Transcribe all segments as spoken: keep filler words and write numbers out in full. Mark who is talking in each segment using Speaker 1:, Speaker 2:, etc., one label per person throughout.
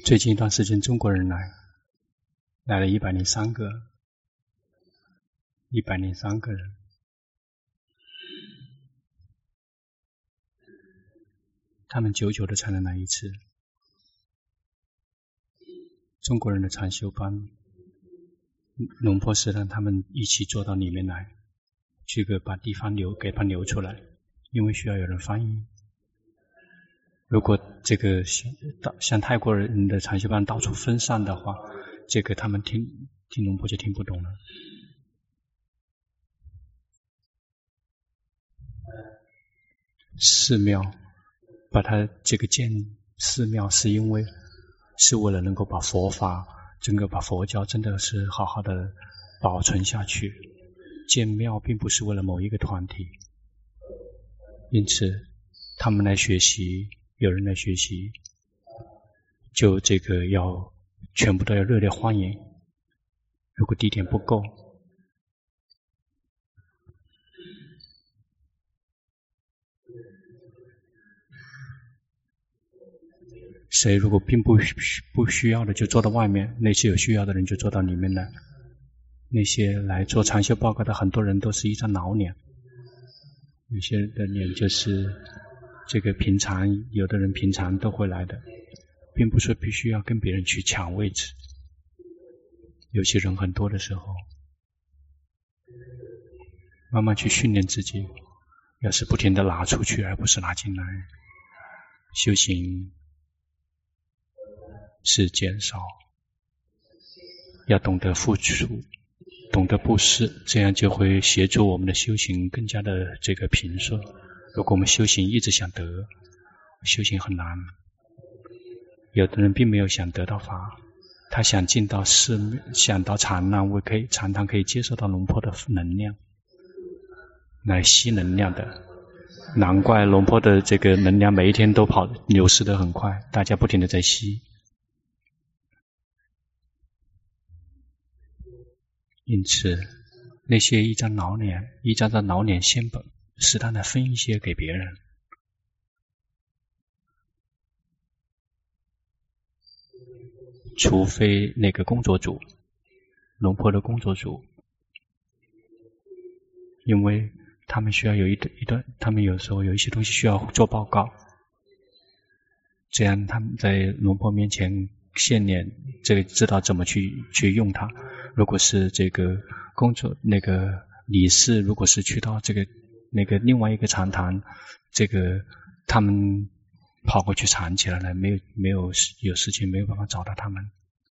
Speaker 1: 最近一段时间，中国人来，来了一百零三个，一百零三个人。他们久久的才能来一次。中国人的禅修班，龙婆是让他们一起坐到里面来，去个把地方留给他留出来，因为需要有人翻译。如果这个像泰国人的禅修班到处分散的话，这个他们听听龙婆就听不懂了。寺庙把它这个建寺庙，是因为是为了能够把佛法，整个把佛教真的是好好的保存下去。建庙并不是为了某一个团体，因此他们来学习，有人来学习，就这个要全部都要热烈欢迎。如果地点不够，谁如果并不不需要的就坐到外面，那些有需要的人就坐到里面来。那些来做禅修报告的很多人都是一张老脸，有些人的脸就是这个平常，有的人平常都会来的，并不是必须要跟别人去抢位置。有些人很多的时候，慢慢去训练自己，要是不停地拿出去而不是拿进来，修行是减少，要懂得付出，懂得布施，这样就会协助我们的修行更加的这个平顺。如果我们修行一直想得，修行很难。有的人并没有想得到法，他想进到寺，想到禅堂，我可以禅堂可以接受到龙婆的能量，来吸能量的。难怪龙婆的这个能量每一天都跑流失得很快，大家不停地在吸。因此那些一张老脸，一张张老脸现本，适当的分一些给别人。除非那个工作组，龙婆的工作组，因为他们需要有一段一段，他们有时候有一些东西需要做报告，这样他们在龙婆面前现脸，这个知道怎么去去用它。如果是这个工作那个理事，如果是去到这个那个另外一个禅堂，这个他们跑过去缠起来了，没有没有有事情没有办法找到他们。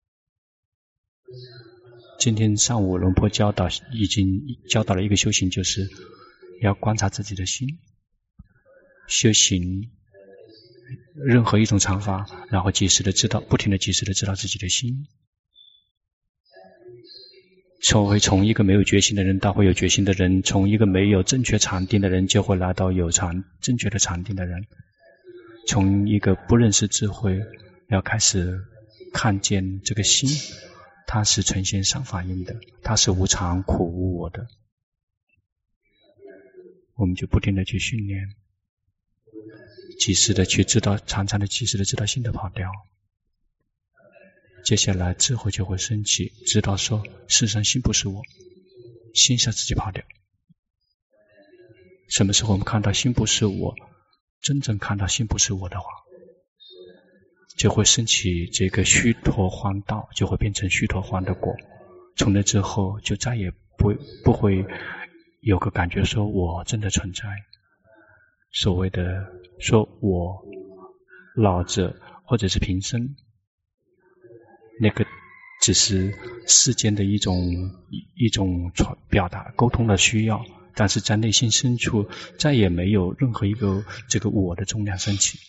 Speaker 1: 今天上午龙婆教导已经教导了一个修行，就是要观察自己的心，修行任何一种禅法，然后及时的知道，不停的及时的知道自己的心。从会从一个没有决心的人到会有决心的人，从一个没有正确禅定的人就会来到有禅正确的禅定的人，从一个不认识智慧要开始看见这个心，它是呈现善法印的，它是无常苦无我的。我们就不停的去训练，及时的去知道，常常的及时的知道心的跑掉。接下来智慧就会升起，知道说事实上心不是我，心是自己跑掉。什么时候我们看到心不是我，真正看到心不是我的话，就会升起这个须陀洹道，就会变成须陀洹的果。从那之后就再也不不会有个感觉说我真的存在，所谓的说我老子或者是平生，那个只是世间的一种一种表达沟通的需要，但是在内心深处再也没有任何一个这个我的重量升起。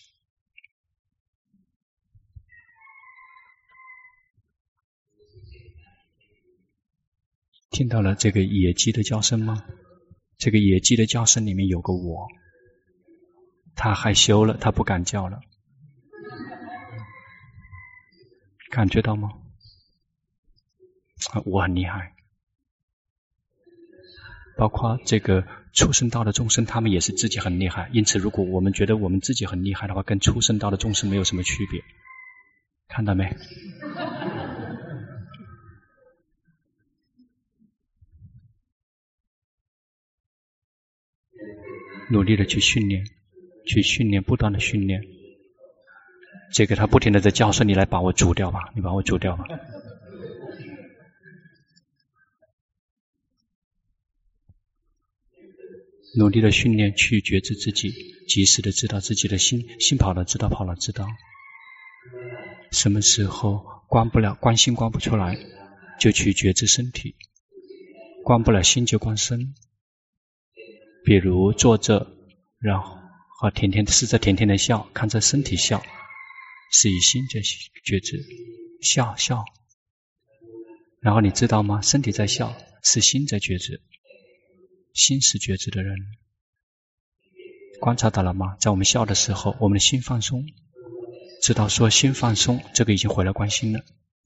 Speaker 1: 听到了这个野鸡的叫声吗？这个野鸡的叫声里面有个我，它害羞了，它不敢叫了，感觉到吗？我很厉害。包括这个畜生道的众生，他们也是自己很厉害。因此如果我们觉得我们自己很厉害的话，跟畜生道的众生没有什么区别。 看到没？努力的去训练，去训练，不断的训练。这个他不停的在叫说：“你来把我煮掉吧，你把我煮掉吧。”努力的训练，去觉知自己，及时的知道自己的心，心跑了知道，跑了知道。什么时候关不了，关心关不出来，就去觉知身体，关不了心就关身。比如坐着，然后和甜甜的试着甜甜的笑，看着身体笑，是以心在觉知，笑笑。然后你知道吗？身体在笑，是心在觉知。心是觉知的人，观察到了吗？在我们笑的时候，我们的心放松，知道说心放松，这个已经回来关心了。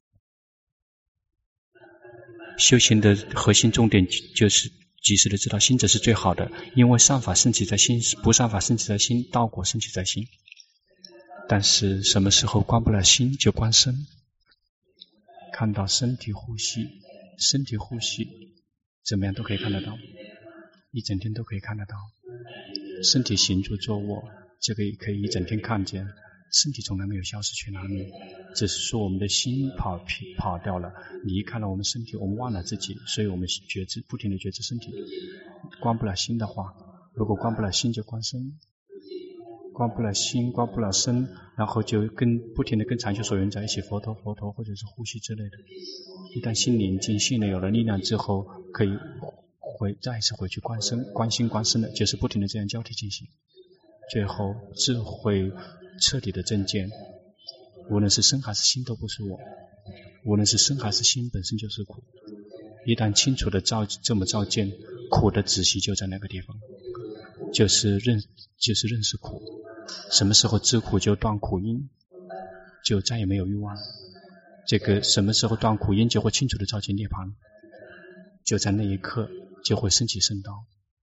Speaker 1: 修行的核心重点就是及时的知道心者是最好的，因为善法升起在心，不善法升起在心，道果升起在心。但是什么时候关不了心，就关身。看到身体呼吸，身体呼吸怎么样都可以看得到，一整天都可以看得到。身体行住坐卧，这个也可以一整天看见。身体从来没有消失去哪里，只是说我们的心跑跑掉了，离开了我们身体，我们忘了自己，所以我们觉知，不停的觉知身体。关不了心的话，如果关不了心就关身，关不了心，关不了身，然后就跟不停的跟禅修所缘在一起，佛陀佛陀或者是呼吸之类的。一旦心宁静，心里有了力量之后，可以回再一次回去关身，关心关身的，就是不停的这样交替进行。最后智慧彻底的正见，无论是身还是心都不是我，无论是身还是心本身就是苦。一旦清楚的照这么照见，苦的仔细就在那个地方，就是认就是认识苦。什么时候知苦就断苦因，就再也没有欲望。这个什么时候断苦因，就会清楚的照见涅槃，就在那一刻就会升起圣道。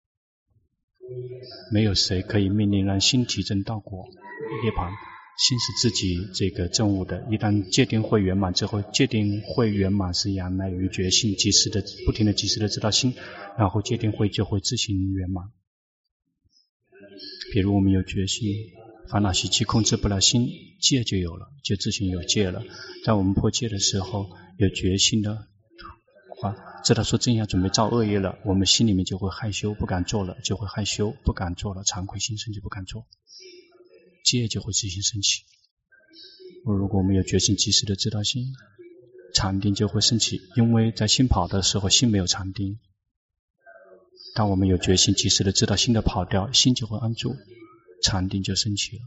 Speaker 1: 没有谁可以命令让心体证道果涅槃，心是自己这个证悟的。一旦戒定慧圆满之后，戒定慧圆满是仰赖于觉性，及时的不停的及时的知道心，然后戒定慧就会自行圆满。比如我们有觉性，烦恼习气控制不了心，戒就有了，就自行有戒了。在我们破戒的时候，有觉性的话，知道说正要准备造恶业了，我们心里面就会害羞，不敢做了，就会害羞，不敢做了，惭愧心生就不敢做，戒就会自行升起。如果我们有觉性及时的知道心，禅定就会升起，因为在心跑的时候，心没有禅定。当我们有决心及时的知道心的跑掉，心就会安住，禅定就升起了。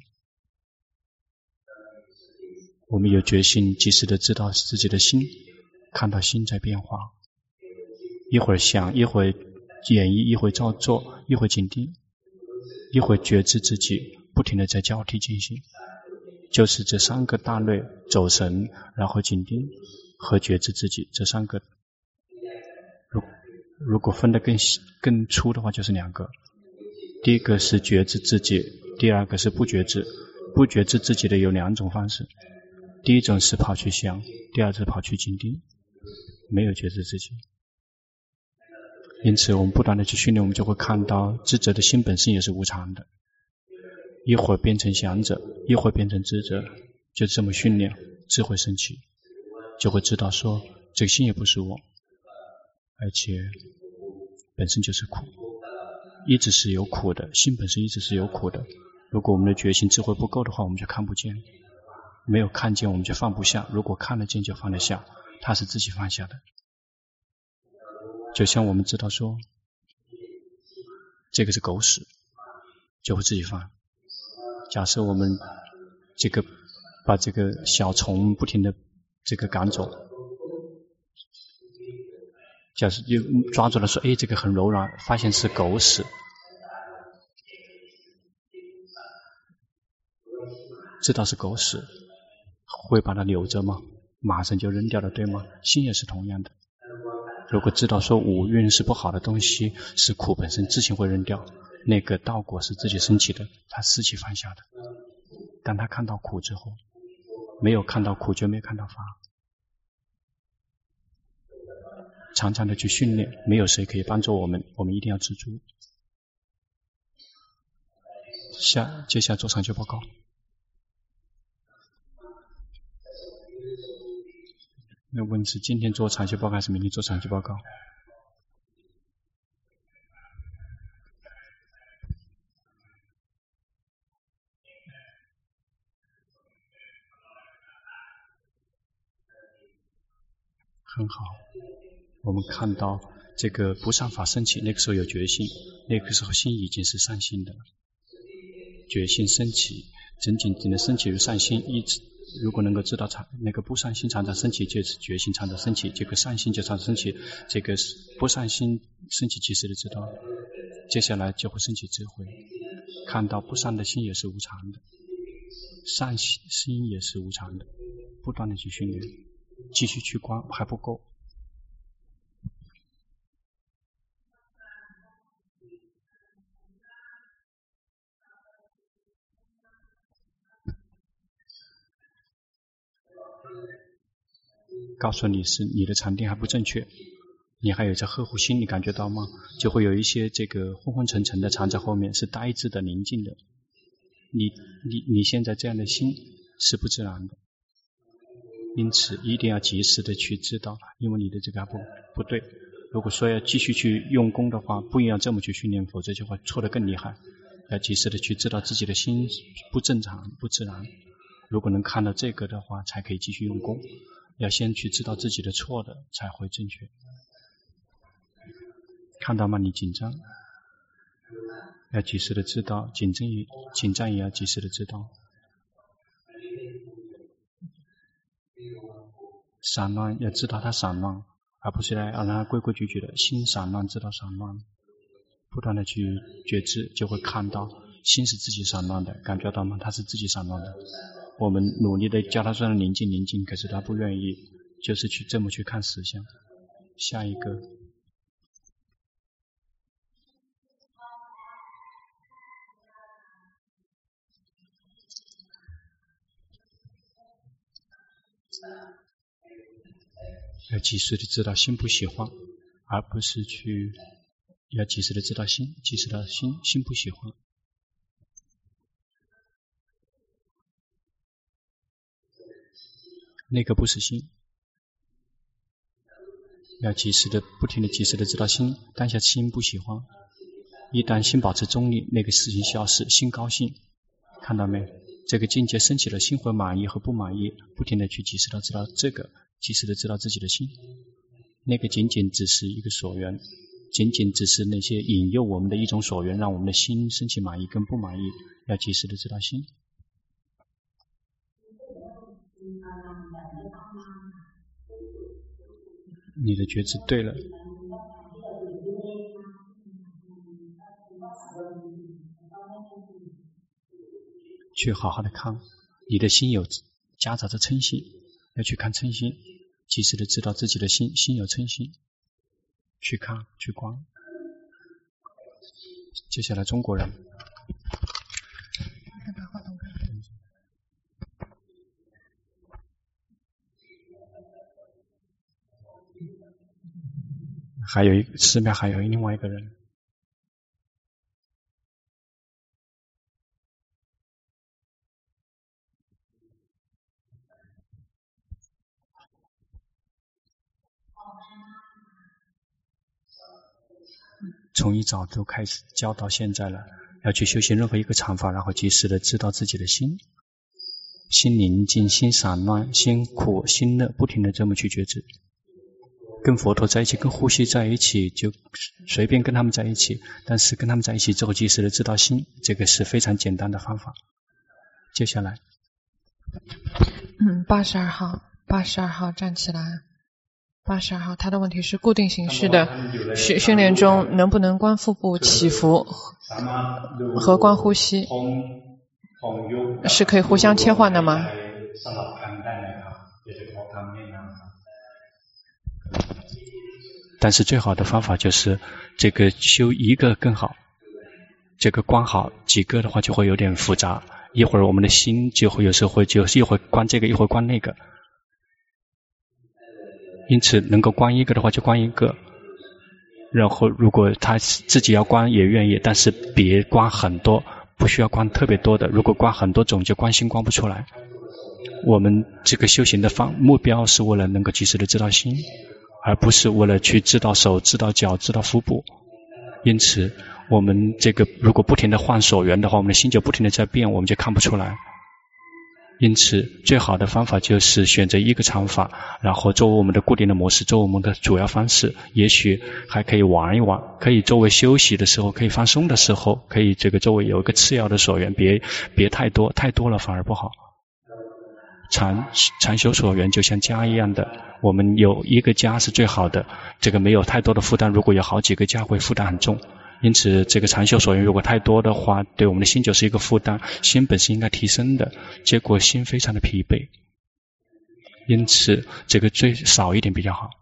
Speaker 1: 我们有决心及时的知道自己的心，看到心在变化，一会儿想，一会儿演绎，一会儿照做，一会儿紧盯，一会儿觉知自己，不停的在交替进行。就是这三个大类，走神，然后紧盯和觉知自己，这三个如如果分得更更粗的话，就是两个。第一个是觉知自己，第二个是不觉知。不觉知自己的有两种方式，第一种是跑去想，第二是跑去紧盯，没有觉知自己。因此我们不断的去训练，我们就会看到知者的心本身也是无常的，一会儿变成想者，一会儿变成知者，就这么训练，智慧升起，就会知道说这个心也不是我，而且本身就是苦，一直是有苦的，心本身一直是有苦的。如果我们的觉性智慧不够的话，我们就看不见，没有看见我们就放不下，如果看得见就放得下，它是自己放下的。就像我们知道说这个是狗屎，就会自己放。假设我们这个把这个小虫不停的这个赶走，假设就抓住了说，哎，这个很柔软，发现是狗屎，知道是狗屎，会把它留着吗？马上就扔掉了，对吗？心也是同样的。如果知道说五蕴是不好的东西，是苦本身，自行会扔掉，那个道果是自己升起的，他自己放下的。当他看到苦之后， 没有看到苦就没有看到法。常常的去训练，没有谁可以帮助我们，我们一定要自助。下接下来做长久报告。那问是今天做长期报告还是明天做长期报告？很好，我们看到这个不善法升起，那个时候有决心，那个时候心已经是善心的了。决心升起，仅仅只能升起于善心，一直如果能够知道常那个不善心常常升起，就是决心常常升起，这个善心就常常升起，这个不善心升起及时的知道，接下来就会升起智慧，看到不善的心也是无常的，善心也是无常的，不断的去训练，继续去观还不够。告诉你是你的禅定还不正确，你还有在呵护心，你感觉到吗？就会有一些这个昏昏沉沉的藏在后面，是呆滞的宁静的。你你你现在这样的心是不自然的，因此一定要及时的去知道，因为你的这个还不不对。如果说要继续去用功的话，不应该这么去训练，否则就会错得更厉害。要及时的去知道自己的心不正常不自然，如果能看到这个的话，才可以继续用功。要先去知道自己的错的，才会正确。看到吗？你紧张，要及时的知道，紧张也紧张也要及时的知道。散乱要知道它散乱，而不是来让它规规矩矩的。心散乱知道散乱，不断的去觉知，就会看到心是自己散乱的，感觉到吗？它是自己散乱的。我们努力的叫他说宁静宁静，可是他不愿意，就是去这么去看实相。下一个，要及时的知道心不喜欢，而不是去要及时的知道心，及时的心心不喜欢。那个不是心，要及时的不停的及时的知道心，当下心不喜欢，一旦心保持中立，那个事情消失，心高兴，看到没？这个境界升起了，心会满意和不满意，不停的去及时的知道这个，及时的知道自己的心，那个仅仅只是一个所缘，仅仅只是那些引诱我们的一种所缘，让我们的心升起满意跟不满意，要及时的知道心。你的觉知对了，去好好的看，你的心有夹杂着嗔心，要去看嗔心，及时的知道自己的心心有嗔心，去看去观。接下来中国人，还有一寺庙还有另外一个人。从一早就开始教到现在了，要去修行任何一个禅法，然后及时的知道自己的心，心宁静，心散乱，心苦，心乐，不停的这么去觉知。跟佛陀在一起，跟呼吸在一起，就随便跟他们在一起，但是跟他们在一起之后及时的知道心，这个是非常简单的方法。接下来
Speaker 2: 嗯，八十二号八十二号站起来。八十二号，他的问题是固定形式的训训练中能不能观腹部起伏和观呼吸是可以互相切换的吗？
Speaker 1: 但是最好的方法就是这个修一个更好，这个观好几个的话就会有点复杂， 一会儿我们的心就会有时候会就是一会儿观这个，一会儿观那个。因此能够观一个的话就观一个，然后如果他自己要观也愿意，但是别观很多，不需要观特别多的。如果观很多种就观心观不出来。我们这个修行的方目标是为了能够及时的知道心，而不是为了去知道手、知道脚、知道腹部。因此我们这个如果不停的换所缘的话，我们的心就不停的在变，我们就看不出来。因此最好的方法就是选择一个禅法，然后作为我们的固定的模式，作为我们的主要方式。也许还可以玩一玩，可以作为休息的时候，可以放松的时候，可以这个作为有一个次要的所缘，别别太多，太多了反而不好。禅禅修所缘就像家一样的，我们有一个家是最好的，这个没有太多的负担。如果有好几个家会负担很重，因此这个禅修所缘如果太多的话，对我们的心就是一个负担。心本是应该提升的，结果心非常的疲惫，因此这个最少一点比较好。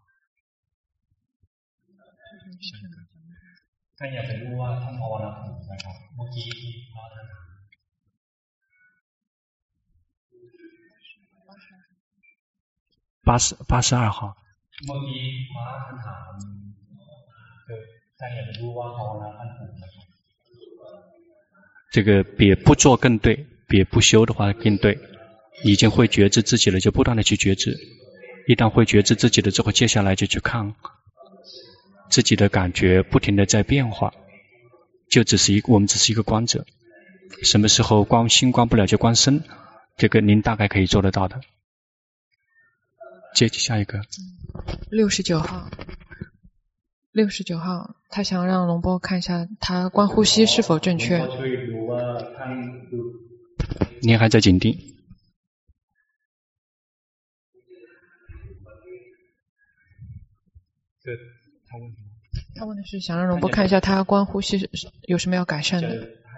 Speaker 1: 八十八十二号。这个别不做更对，别不修的话更对。已经会觉知自己了，就不断的去觉知。一旦会觉知自己了之后，接下来就去看自己的感觉不停的在变化，就只是一我们只是一个观者。什么时候观心观不了就观身，这个您大概可以做得到的。接下一个
Speaker 2: 六十九号六十九号他想让龙波看一下他观呼吸是否正确。
Speaker 1: 您还在紧盯。
Speaker 2: 他问的是想让龙波看一下他观呼吸有什么要改善的。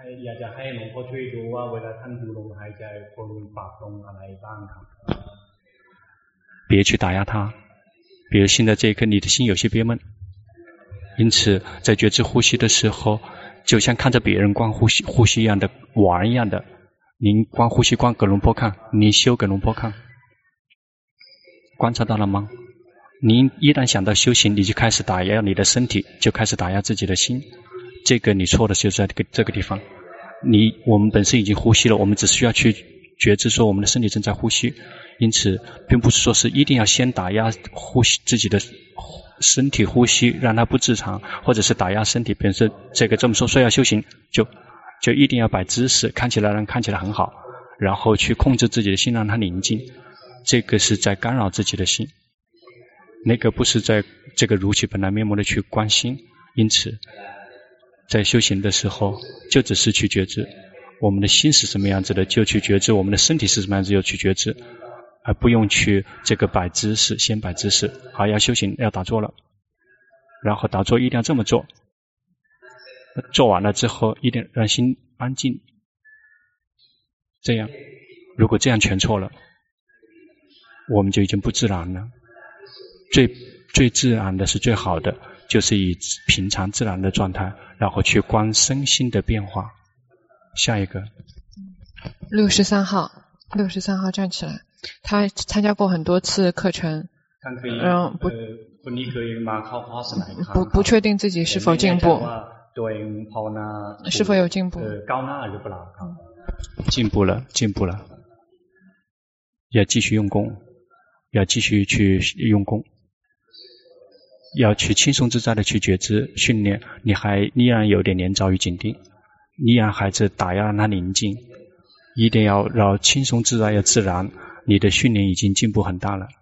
Speaker 1: 别去打压它，比如现在这一刻你的心有些憋闷，因此在觉知呼吸的时候，就像看着别人观呼吸呼吸一样的玩一样的，您观呼吸观给龙波看，您修给龙波看，观察到了吗？您一旦想到修行，你就开始打压你的身体，就开始打压自己的心，这个你错的就是在这个这个地方。你我们本身已经呼吸了，我们只需要去觉知说我们的身体正在呼吸，因此并不是说是一定要先打压呼吸自己的身体呼吸让它不自常，或者是打压身体本身。这个这么说说要修行就就一定要摆姿势，看起来让看起来很好，然后去控制自己的心让它宁静，这个是在干扰自己的心，那个不是在这个如其本来面目的去观心。因此在修行的时候就只是去觉知我们的心是什么样子的，就去觉知我们的身体是什么样子就去觉知，而不用去这个摆姿势，先摆姿势。好，要修行要打坐了，然后打坐一定要这么做，做完了之后一定让心安静，这样如果这样全错了，我们就已经不自然了。最最自然的是最好的，就是以平常自然的状态，然后去观身心的变化。下一个
Speaker 2: 六十三号六十三号站起来，他参加过很多次课程，嗯，不不不确定自己是否进步，是否有进步。
Speaker 1: 进步了进步了，要继续用功，要继续去用功，要去轻松自在的去觉知训练。你还依然有点连着与紧盯，依然还是打压让它宁静，一定要让轻松自在要自然，你的训练已经进步很大了。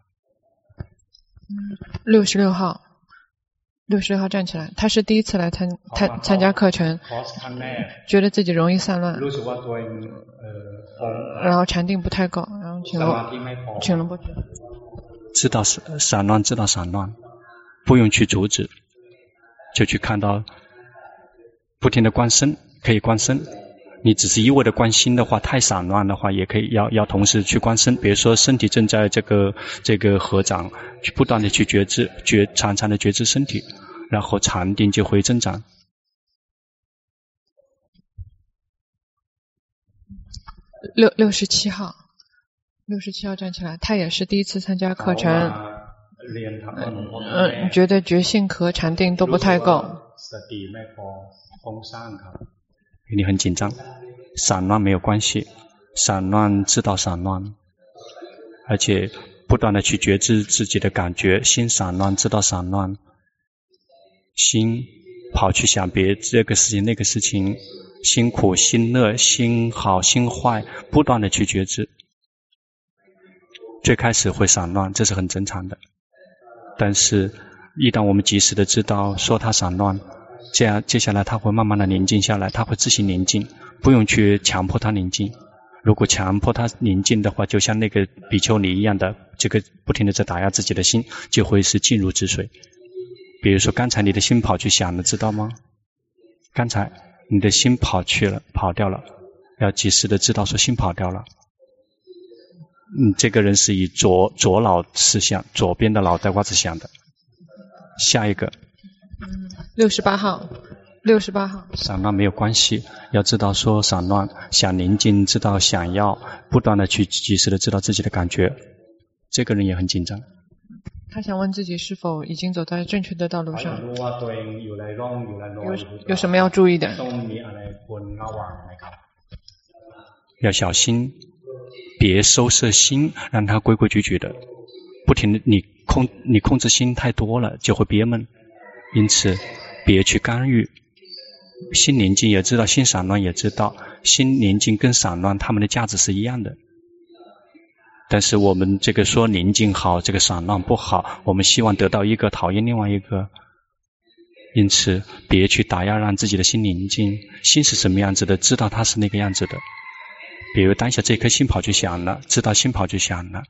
Speaker 2: 六十六号六十六号站起来，他是第一次来参参参加课程，觉得自己容易散乱，然后禅定不太够，然后请了请了不
Speaker 1: 知道散乱知道散乱，不用去阻止，就去看到不停的观身，可以观身。你只是一味的观心的话，太散乱的话，也可以要要同时去观身。比如说身体正在这个这个合掌，去不断的去觉知，觉常常的觉知身体，然后禅定就会增长。
Speaker 2: 六六十七号，六十七号站起来，他也是第一次参加课程，嗯，觉得觉性和禅定都不太够。
Speaker 1: 你很紧张，散乱没有关系，散乱知道散乱，而且不断的去觉知自己的感觉，心散乱知道散乱，心跑去想别这个事情那个事情，心苦心乐心好心坏，不断的去觉知。最开始会散乱，这是很正常的，但是一旦我们及时的知道说它散乱，这样接下来它会慢慢的宁静下来，它会自行宁静，不用去强迫它宁静。如果强迫它宁静的话，就像那个比丘尼一样的，这个不停的在打压自己的心，就会是静如止水。比如说刚才你的心跑去想了，知道吗？刚才你的心跑去了，跑掉了，要及时的知道说心跑掉了。嗯，这个人是以左左脑思想，左边的脑袋瓜子想的。下一个，
Speaker 2: 嗯，六十八号，六十八号。
Speaker 1: 散乱没有关系，要知道说散乱，想宁静，知道想要，不断的去及时的知道自己的感觉。这个人也很紧张。
Speaker 2: 他想问自己是否已经走在正确的道路上，有有什么要注意的？
Speaker 1: 要小心，别收摄心，让它规规矩矩的。不停的你控你控制心太多了，就会憋闷。因此，别去干预。心宁静也知道，心散乱也知道，心宁静跟散乱它们的价值是一样的。但是我们这个说宁静好，这个散乱不好，我们希望得到一个，讨厌另外一个。因此别去打压，让自己的心宁静。心是什么样子的，知道它是那个样子的。比如当下这颗心跑去想了，知道心跑去想了。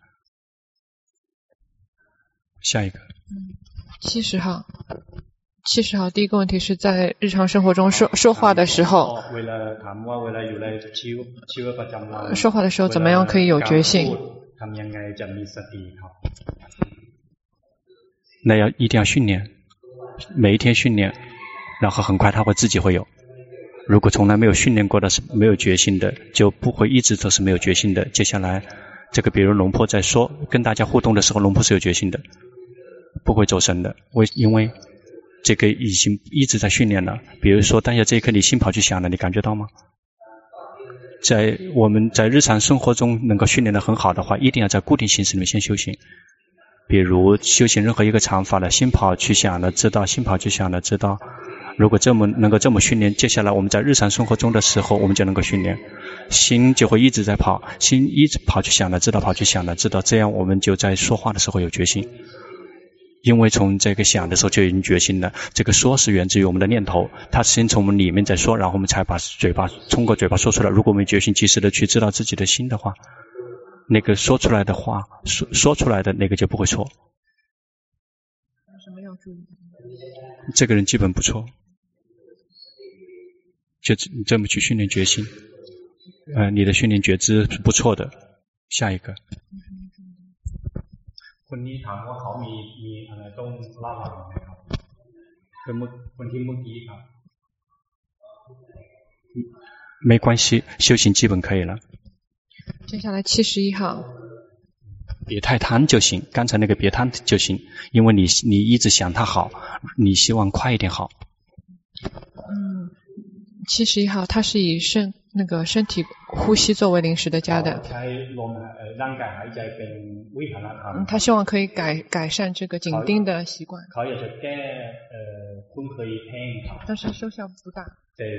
Speaker 1: 下一个
Speaker 2: 七十号，七十号第一个问题是在日常生活中说说话的时候，说话的时候怎么样可以有觉性？
Speaker 1: 那要一定要训练，每一天训练，然后很快他会自己会有。如果从来没有训练过的是没有决心的，就不会一直都是没有决心的。接下来这个比如龙婆在说跟大家互动的时候，龙婆是有决心的，不会走神的。为因为这个已经一直在训练了。比如说当下这一刻你心跑去想了，你感觉到吗？在我们在日常生活中能够训练得很好的话，一定要在固定形式里面先修行。比如修行任何一个常法了，心跑去想了知道，心跑去想了知道。如果这么能够这么训练，接下来我们在日常生活中的时候，我们就能够训练，心就会一直在跑，心一直跑去想了知道，跑去想了知道，这样我们就在说话的时候有决心。因为从这个想的时候就已经决心了，这个说是源自于我们的念头，它先从我们里面在说，然后我们才把嘴巴通过嘴巴说出来。如果我们决心及时的去知道自己的心的话，那个说出来的话，说说出来的那个就不会错。
Speaker 2: 有什么要注意的？
Speaker 1: 这个人基本不错，就这么去训练决心，呃，你的训练觉知是不错的。下一个。คนนี้ถามว่าเขามีมีอะไรต้องเล่าไหมครับคือคนที่เมื่อกี้ครับ没关系，修行基本可以了。
Speaker 2: 接下来七十一号，
Speaker 1: 别太贪就行，刚才那个别贪就行，因为你你一直想它好，你希望快一点好。
Speaker 2: 嗯，七十一号，他是以身那个身体呼吸作为临时的家的。嗯，他希望可以改改善这个紧盯的习惯。但是收效不大。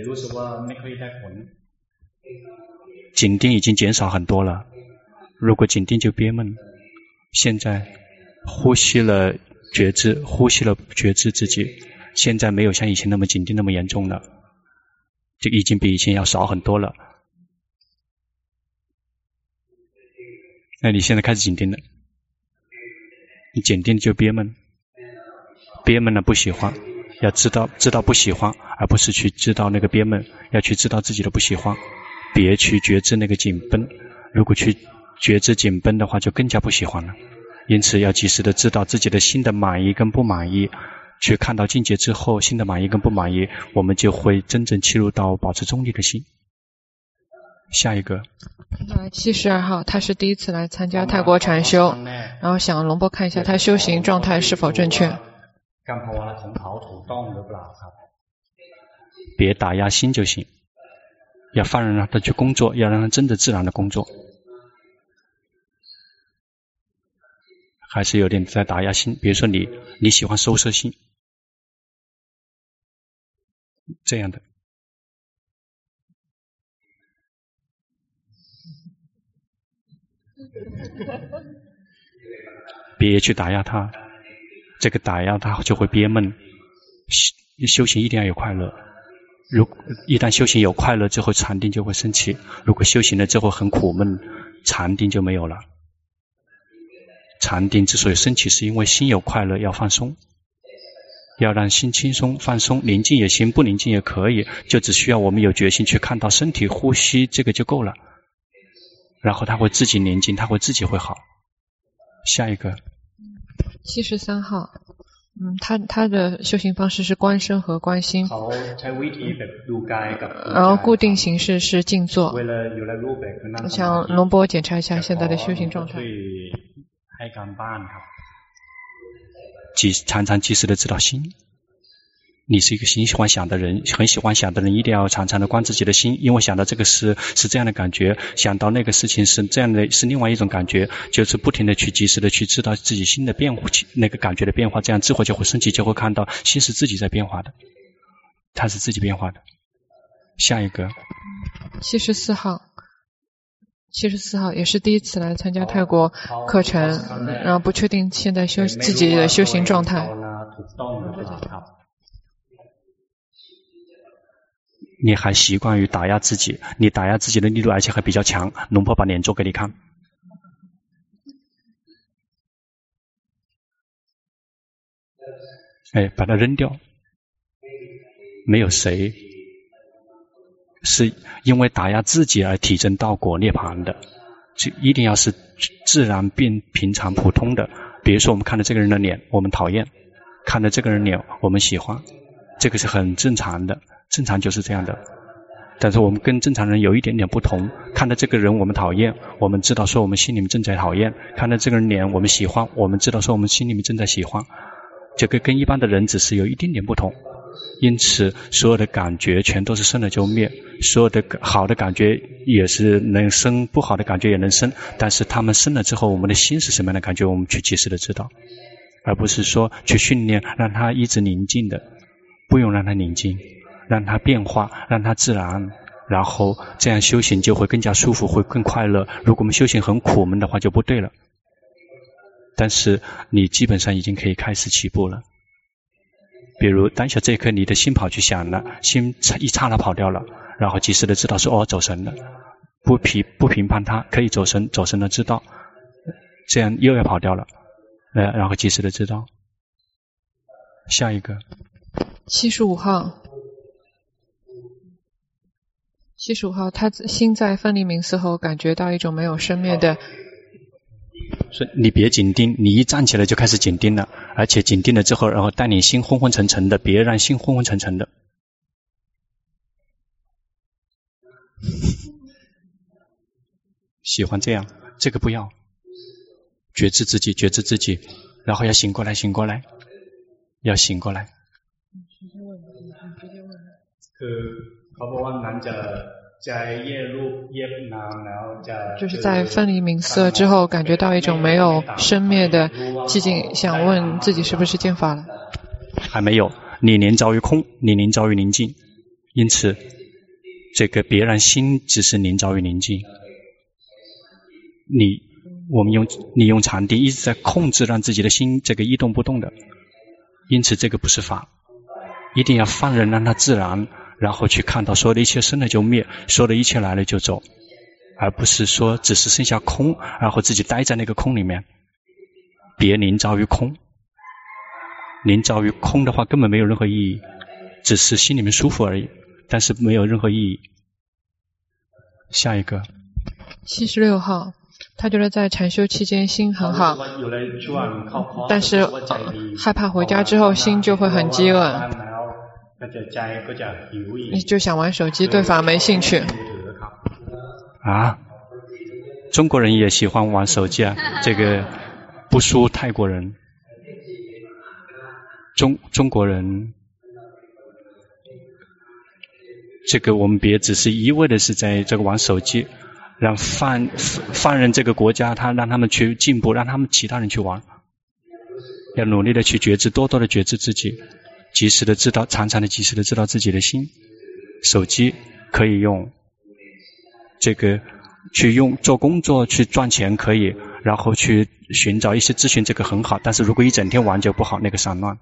Speaker 1: 紧盯已经减少很多了，如果紧盯就憋闷。现在呼吸了觉知，呼吸了觉知自己，现在没有像以前那么紧盯那么严重了，这已经比以前要少很多了。那你现在开始紧盯了，你紧盯就憋闷，憋闷了不喜欢，要知道知道不喜欢，而不是去知道那个憋闷，要去知道自己的不喜欢，别去觉知那个紧绷。如果去觉知紧绷的话，就更加不喜欢了。因此要及时的知道自己的心的满意跟不满意，去看到境界之后，心的满意跟不满意，我们就会真正切入到保持中立的心。 下一个。
Speaker 2: 呃，七十二号，他是第一次来参加泰国禅修，然后想龙波看一下他修行状态是否正确。
Speaker 1: 别打压心就行，要放任让他去工作，要让他真的自然的工作。还是有点在打压心，比如说你你喜欢收摄心，这样的。别去打压他，这个打压他就会憋闷。修行一定要有快乐，如一旦修行有快乐之后，禅定就会升起；如果修行了之后很苦闷，禅定就没有了。禅定之所以升起，是因为心有快乐，要放松，要让心轻松放松，宁静也行，不宁静也可以，就只需要我们有决心去看到身体呼吸，这个就够了。然后它会自己宁静，它会自己会好。下一个。
Speaker 2: 七十三号，嗯，他他的修行方式是观身和观心，然后固定形式是静坐。我想龙波检查一下现在的修行状态。
Speaker 1: 即常常及时的知道心。你是一个很喜欢想的人，很喜欢想的人，一定要常常的观自己的心，因为想到这个事是这样的感觉，想到那个事情是这样的，是另外一种感觉，就是不停的去及时的去知道自己心的变化，那个感觉的变化，这样智慧就会升起，就会看到心是自己在变化的，它是自己变化的。下一个。
Speaker 2: 七十四号。七十四号也是第一次来参加泰国课程，然后不确定现在修自己的修行状态。
Speaker 1: 你还习惯于打压自己，你打压自己的力度而且还比较强，龙婆把脸做给你看。哎，把它扔掉。没有谁是因为打压自己而提升道果涅槃的，就一定要是自然变平常普通的。比如说我们看着这个人的脸我们讨厌，看着这个人脸我们喜欢，这个是很正常的，正常就是这样的。但是我们跟正常人有一点点不同，看到这个人我们讨厌，我们知道说我们心里面正在讨厌，看到这个人脸我们喜欢，我们知道说我们心里面正在喜欢，这个跟一般的人只是有一点点不同。因此所有的感觉全都是生了就灭，所有的好的感觉也是能生，不好的感觉也能生，但是他们生了之后我们的心是什么样的感觉，我们去及时的知道，而不是说去训练让它一直宁静的，不用让它宁静，让它变化，让它自然，然后这样修行就会更加舒服，会更快乐。如果我们修行很苦闷的话就不对了，但是你基本上已经可以开始起步了。比如当下这一刻你的心跑去想了，心一刹那跑掉了，然后及时的知道说哦走神了，不评不评判它，可以走神，走神的知道，这样又要跑掉了，呃，然后及时的知道。下一个。
Speaker 2: 七十五号。七十五号，他心在分离冥思后感觉到一种没有生灭的。
Speaker 1: 所以你别紧盯，你一站起来就开始紧盯了，而且紧盯了之后然后带你心昏昏沉沉的，别让心昏昏沉沉的。喜欢这样，这个不要，觉知自己，觉知自己，然后要醒过来，醒过来，要醒过来。
Speaker 2: 直接问，直接问。就是在分离冥思之后感觉到一种没有生灭的寂静，想问自己是不是见法了？
Speaker 1: 还没有，你宁照于空，你宁照于宁静，因此这个别让心只是宁照于宁静。你我们用你用禅定一直在控制让自己的心这个一动不动的，因此这个不是法，一定要放任让它自然，然后去看到所有的一切生了就灭，所有的一切来了就走，而不是说只是剩下空，然后自己待在那个空里面。别宁照于空，宁照于空的话根本没有任何意义，只是心里面舒服而已，但是没有任何意义。下一个。
Speaker 2: 七十六号，他觉得在禅修期间心很好，但是、呃、害怕回家之后心就会很饥饿，就想玩手机，对法没兴趣。
Speaker 1: 啊，中国人也喜欢玩手机啊，这个不输泰国人。中中国人，这个我们别只是一味的是在这个玩手机，让放放任这个国家，他让他们去进步，让他们其他人去玩，要努力的去觉知，多多的觉知自己，及时的知道，常常的及时的知道自己的心。手机可以用，这个去用做工作去赚钱可以，然后去寻找一些资讯，这个很好，但是如果一整天玩就不好，那个散乱。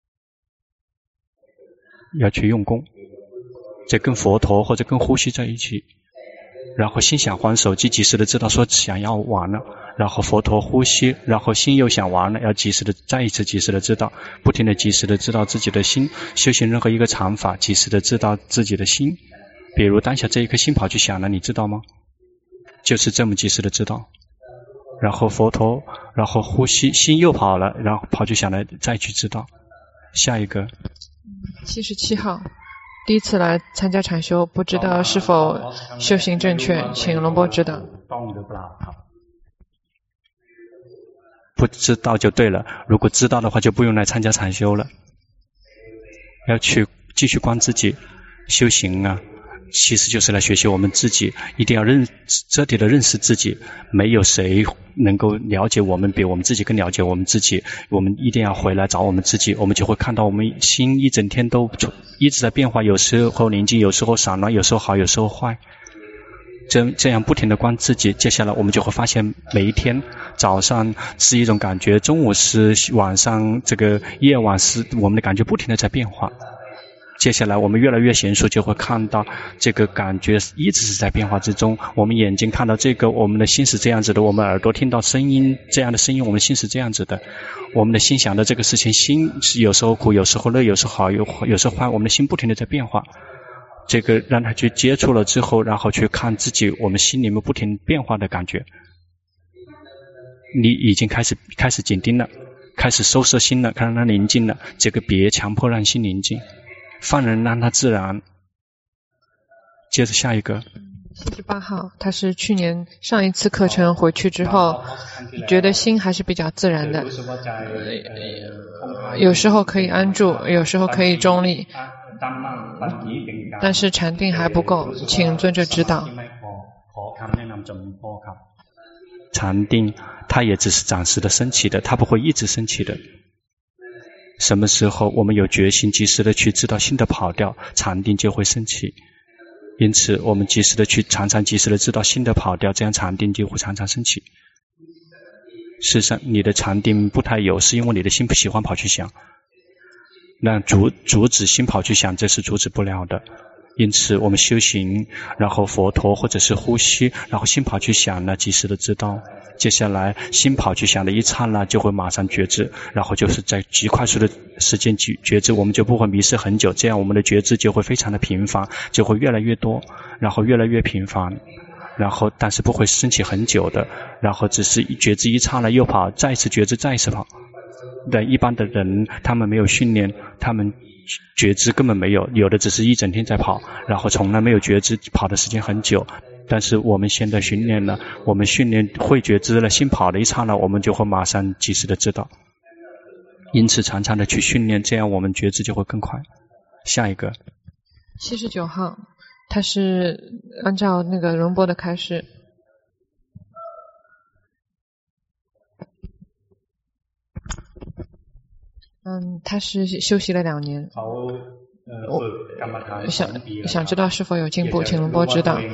Speaker 1: 要去用功，这跟佛陀或者跟呼吸在一起，然后心想玩手机，及时的知道说想要玩了，然后佛陀呼吸，然后心又想玩了，要及时的再一次及时的知道，不停的及时的知道自己的心。修行任何一个禅法，及时的知道自己的心。比如当下这一颗心跑去想了，你知道吗？就是这么及时的知道。然后佛陀，然后呼吸，心又跑了，然后跑去想了，再去知道。下一个
Speaker 2: 七十七号，第一次来参加禅修，不知道是否修行正确，请龙波指导。
Speaker 1: 不知道就对了，如果知道的话就不用来参加禅修了。要去继续观自己，修行啊其实就是来学习我们自己，一定要认彻底的认识自己，没有谁能够了解我们比我们自己更了解我们自己，我们一定要回来找我们自己，我们就会看到我们心一整天都一直在变化，有时候宁静，有时候散乱，有时候好，有时候坏，这这样不停的观自己，接下来我们就会发现每一天早上是一种感觉，中午是，晚上这个夜晚是，我们的感觉不停的在变化。接下来我们越来越娴熟，就会看到这个感觉一直是在变化之中。我们眼睛看到这个，我们的心是这样子的，我们耳朵听到声音这样的声音，我们心是这样子的。我们的心想的这个事情，心是有时候苦，有时候乐，有时候好，有有时候坏，我们的心不停的在变化。这个让他去接触了之后，然后去看自己我们心里面不停变化的感觉。你已经开始开始紧盯了，开始收摄心了，看让它宁静了，这个别强迫让心宁静，放任让它自然。接着下一个
Speaker 2: 七十八号，他是去年上一次课程回去之后，觉得心还是比较自然的，有时候可以安住，有时候可以中立，但是禅定还不够，请尊者指导。
Speaker 1: 禅定它也只是暂时的升起的，它不会一直升起的。什么时候我们有决心，及时的去知道心的跑调，禅定就会升起。因此我们及时的去常常及时的知道心的跑调，这样禅定就会常常升起。事实上你的禅定不太有，是因为你的心不喜欢跑去想，那阻阻止心跑去想，这是阻止不了的。因此我们修行，然后佛陀或者是呼吸，然后心跑去想呢，及时的知道。接下来心跑去想的一刹那就会马上觉知，然后就是在极快速的时间觉知，我们就不会迷失很久，这样我们的觉知就会非常的频繁，就会越来越多，然后越来越频繁，然后但是不会升起很久的，然后只是觉知一刹那又跑，再一次觉知，再一次跑。但一般的人他们没有训练，他们觉知根本没有，有的只是一整天在跑，然后从来没有觉知，跑的时间很久。但是我们现在训练了，我们训练会觉知了，心跑的一刹那我们就会马上及时的知道。因此常常的去训练，这样我们觉知就会更快。下一个
Speaker 2: 七十九号，他是按照那个荣波的开示，嗯，他是休息了两年，我想想知道是否有进步，请龙波指导。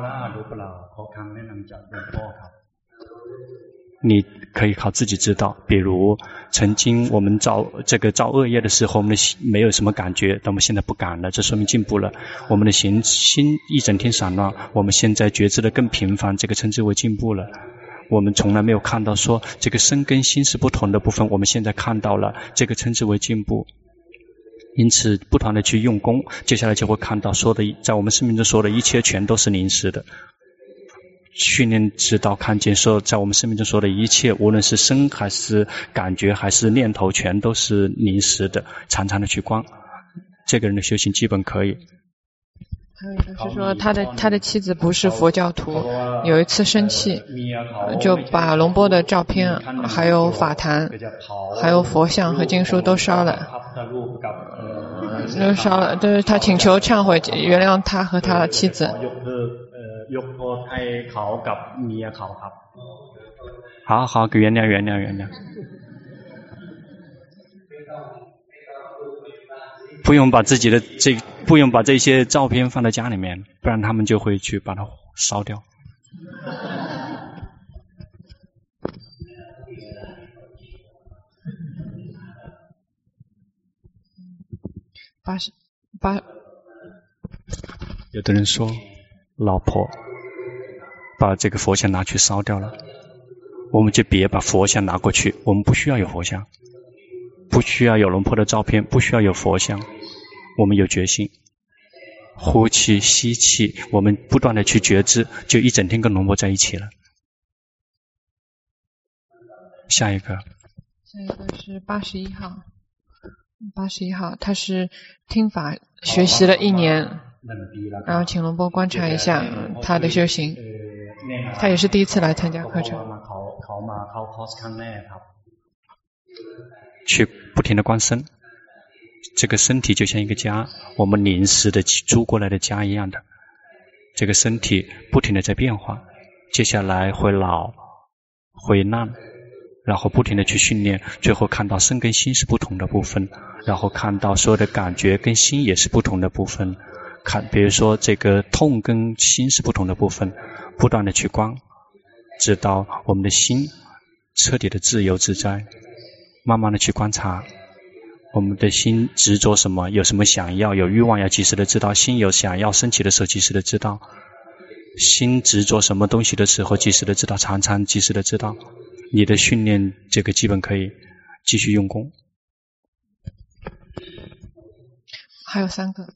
Speaker 1: 你可以靠自己知道，比如曾经我们造这个造恶业的时候，我们的心没有什么感觉，但我们现在不敢了，这说明进步了。我们的心心一整天散乱，我们现在觉知的更频繁，这个称之为进步了。我们从来没有看到说这个身跟心是不同的部分，我们现在看到了，这个称之为进步。因此不断的去用功，接下来就会看到说的在我们生命中说的一切全都是临时的。训练知道看见说在我们生命中说的一切，无论是身还是感觉还是念头，全都是临时的，常常的去观，这个人的修行基本可以。
Speaker 2: 还有一个是说他的他的妻子不是佛教徒，有一次生气，就把龙波的照片、还有法坛、还有佛像和经书都烧了，都烧了。就是他请求忏悔，原谅他和他的妻子。
Speaker 1: 好好，原谅原谅原谅。不用把自己的这不用把这些照片放在家里面，不然他们就会去把它烧掉。
Speaker 2: 八十八，
Speaker 1: 有的人说，老婆把这个佛像拿去烧掉了，我们就别把佛像拿过去，我们不需要有佛像。不需要有龙婆的照片，不需要有佛像，我们有决心，呼气吸气，我们不断的去觉知，就一整天跟龙婆在一起了。下一个，
Speaker 2: 下一个是八十一号，八十一号，他是听法学习了一年，然后请龙婆观察一下他的修行，他也是第一次来参加课程。
Speaker 1: 去不停的观身，这个身体就像一个家，我们临时的租过来的家一样的。这个身体不停的在变化，接下来会老，会烂，然后不停的去训练，最后看到身跟心是不同的部分，然后看到所有的感觉跟心也是不同的部分，看比如说这个痛跟心是不同的部分，不断的去观，直到我们的心彻底的自由自在。慢慢的去观察我们的心执着什么，有什么想要，有欲望要及时的知道，心有想要升起的时候及时的知道，心执着什么东西的时候及时的知道，常常及时的知道。你的训练这个基本可以继续用功。
Speaker 2: 还有三个，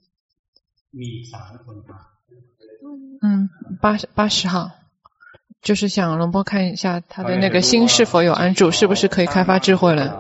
Speaker 2: 嗯，八八十号，就是想龙波看一下他的那个心是否有安住，是不是可以开发智慧了？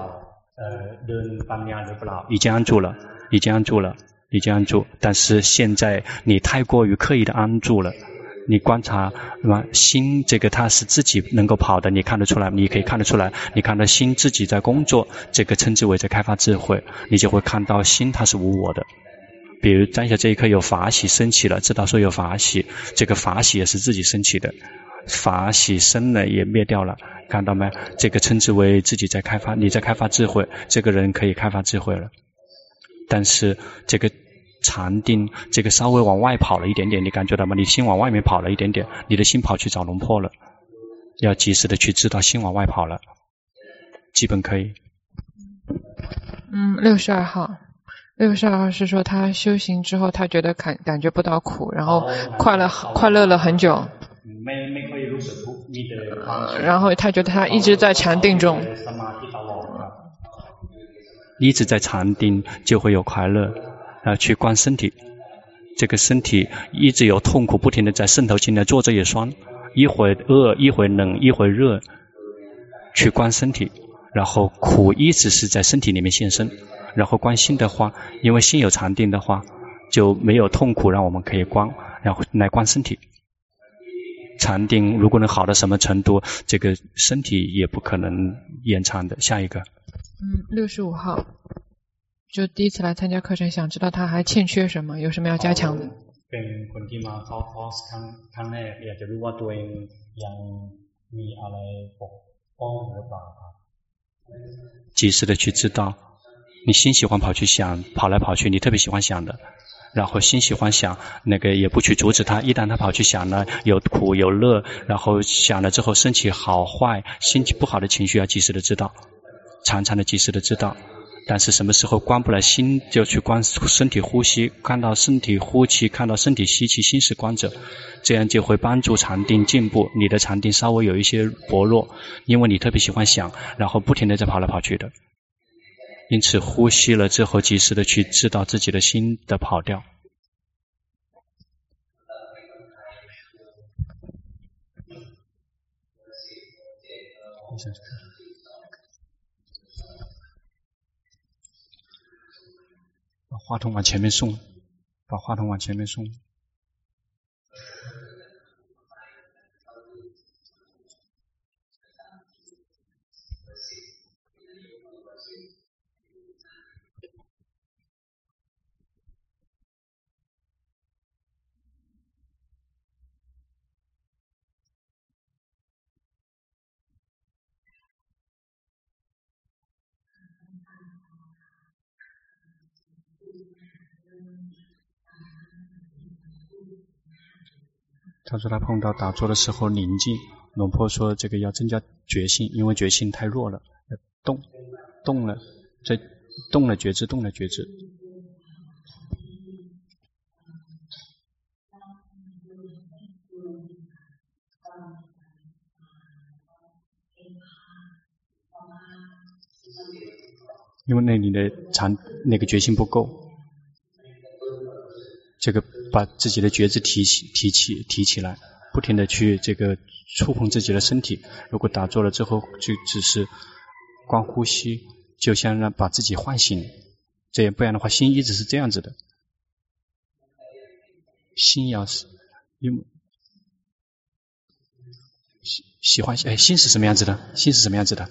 Speaker 1: 已经安住了，已经安住了，已经安住。但是现在你太过于刻意的安住了，你观察什么心，这个它是自己能够跑的，你看得出来，你可以看得出来，你看到心自己在工作，这个称之为在开发智慧，你就会看到心它是无我的。比如当下这一刻有法喜升起了，知道说有法喜，这个法喜也是自己升起的。法喜生了也灭掉了，看到没？这个称之为自己在开发，你在开发智慧，这个人可以开发智慧了。但是这个禅定，这个稍微往外跑了一点点，你感觉到吗？你心往外面跑了一点点，你的心跑去找龙婆了，要及时的去知道心往外跑了，基本可以。
Speaker 2: 嗯，六十二号。六十二号是说他修行之后，他觉得感感觉不到苦，然后快乐快乐了很久。呃、然后他觉得他一直在禅定中，
Speaker 1: 一直在禅定就会有快乐，呃，去观身体，这个身体一直有痛苦不停的在渗透进来，坐着也酸，一会饿一会冷一会热，去观身体，然后苦一直是在身体里面现身，然后观心的话，因为心有禅定的话就没有痛苦让我们可以观，然后来观身体。禅定如果能好到什么程度，这个身体也不可能延长的。下一个，
Speaker 2: 嗯，六十五号，就第一次来参加课程，想知道他还欠缺什么，有什么要加强的。
Speaker 1: 及时的去知道，你心喜欢跑去想，跑来跑去，你特别喜欢想的。然后心喜欢想，那个也不去阻止他，一旦他跑去想了，有苦有乐，然后想了之后升起好坏，心情不好的情绪要及时的知道，常常的及时的知道。但是什么时候关不了心，就去观身体呼吸，看到身体呼气，看到身体吸气，心是观者，这样就会帮助禅定进步。你的禅定稍微有一些薄弱，因为你特别喜欢想，然后不停的在跑来跑去的。因此呼吸了之后及时的去知道自己的心的跑调。把话筒往前面送，把话筒往前面送。 他说他碰到打坐的时候宁静，龙婆说这个要增加决心，因为决心太弱了，要动，动了，再动了觉知，动了觉知。因为那里的禅那个决心不够，这个把自己的觉知提起提起提起来，不停的去这个触碰自己的身体。如果打坐了之后就只是光呼吸，就像让把自己唤醒，这样不然的话心一直是这样子的。心要是因为喜喜欢哎，心是什么样子的？心是什么样子的？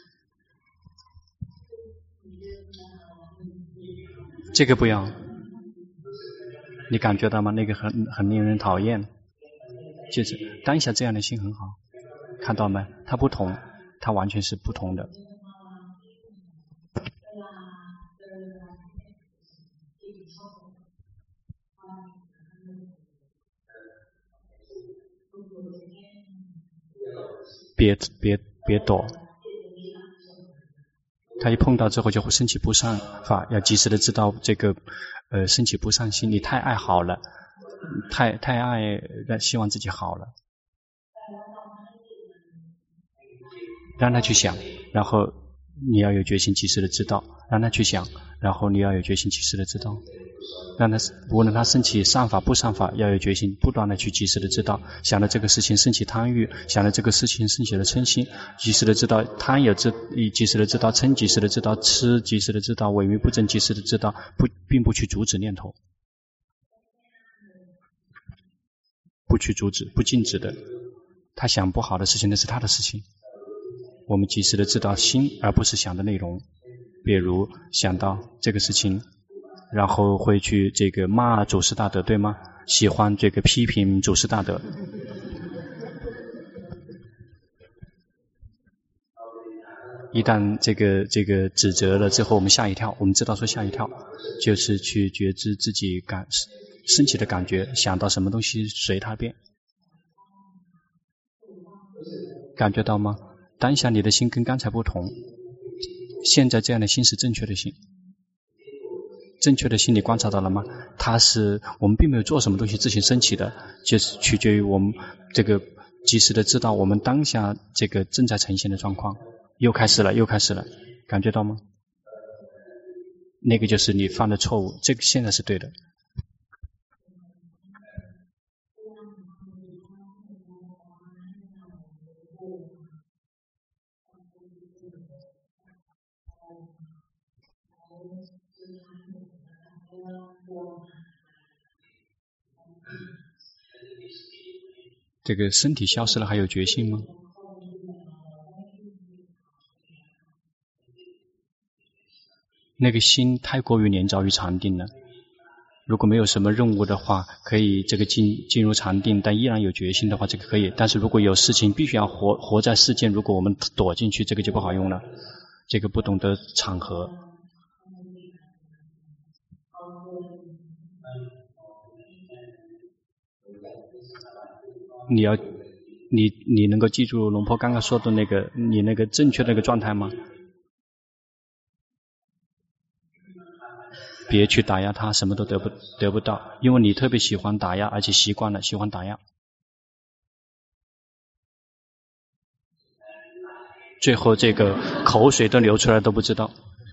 Speaker 1: 这个不要，你感觉到吗？那个很很令人讨厌。就是当下这样的心很好，看到没？它不同，它完全是不同的。别别别躲，他一碰到之后就会升起不善法，要及时的知道这个呃升起不善心。你太爱好了，太太爱希望自己好了，让他去想，然后你要有决心及时的知道，让他去想，然后你要有决心及时的知道，让他无论他升起善法不善法，要有决心不断的去及时的知道，想到这个事情升起贪欲，想到这个事情升起了嗔心，及时的知道贪也知，及时的知道嗔，及时的知道痴，及时的知道萎靡不振，及时的知道不，并不去阻止念头，不去阻止，不禁止的。他想不好的事情那是他的事情，我们及时的知道心，而不是想的内容。比如想到这个事情，然后会去这个骂祖师大德，对吗？喜欢这个批评祖师大德。一旦这个这个指责了之后，我们吓一跳，我们知道说吓一跳，就是去觉知自己感升起的感觉，想到什么东西随它变，感觉到吗？当下你的心跟刚才不同，现在这样的心是正确的心。正确的心你观察到了吗？它是我们并没有做什么东西自行升起的，就是取决于我们这个及时的知道我们当下这个正在呈现的状况。又开始了，又开始了，感觉到吗？那个就是你犯的错误，这个现在是对的。这个身体消失了还有决心吗？那个心太过于黏着于禅定了，如果没有什么任务的话，可以这个进进入禅定，但依然有决心的话，这个可以。但是如果有事情必须要活活在世间，如果我们躲进去，这个就不好用了，这个不懂得场合。你要你你能够记住龙婆刚刚说的那个你那个正确的那个状态吗？别去打压他，什么都得不得不到，因为你特别喜欢打压，而且习惯了喜欢打压，最后这个口水都流出来都不知道。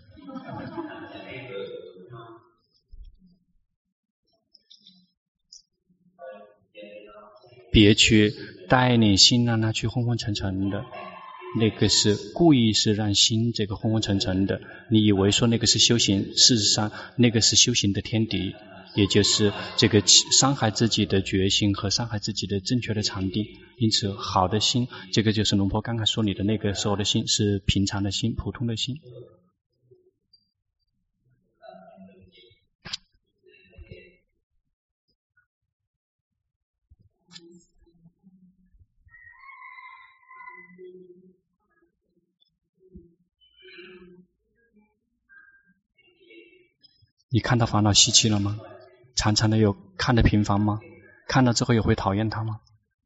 Speaker 1: 别去带领心让它去昏昏沉沉的，那个是故意是让心这个昏昏沉沉的，你以为说那个是修行，事实上那个是修行的天敌，也就是这个伤害自己的决心和伤害自己的正确的禅定。因此好的心，这个就是龙婆刚刚说你的那个时候的心，是平常的心，普通的心。 你看到烦恼习气了吗？常常的有看得频繁吗？看了之后也会讨厌它吗？